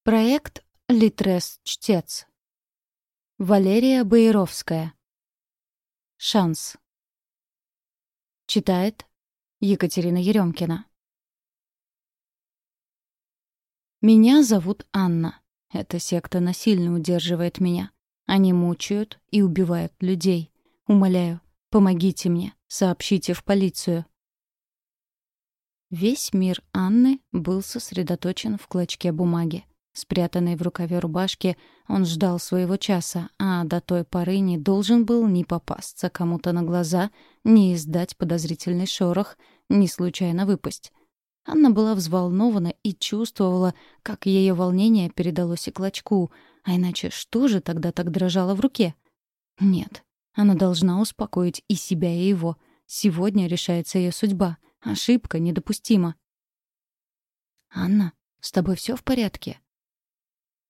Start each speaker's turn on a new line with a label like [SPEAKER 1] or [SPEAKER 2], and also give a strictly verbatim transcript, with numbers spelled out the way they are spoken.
[SPEAKER 1] Проект «Литрес-чтец». Валерия Бояровская. Шанс. Читает Екатерина Еремкина. Меня зовут Анна. Эта секта насильно удерживает меня. Они мучают и убивают людей. Умоляю, помогите мне, сообщите в полицию. Весь мир Анны был сосредоточен в клочке бумаги. Спрятанный в рукаве рубашки, он ждал своего часа, а до той поры не должен был ни попасться кому-то на глаза, ни издать подозрительный шорох, ни случайно выпасть. Анна была взволнована и чувствовала, как ее волнение передалось и клочку, а иначе что же тогда так дрожало в руке? Нет, она должна успокоить и себя, и его. Сегодня решается ее судьба. Ошибка недопустима. «Анна, с тобой все в порядке?»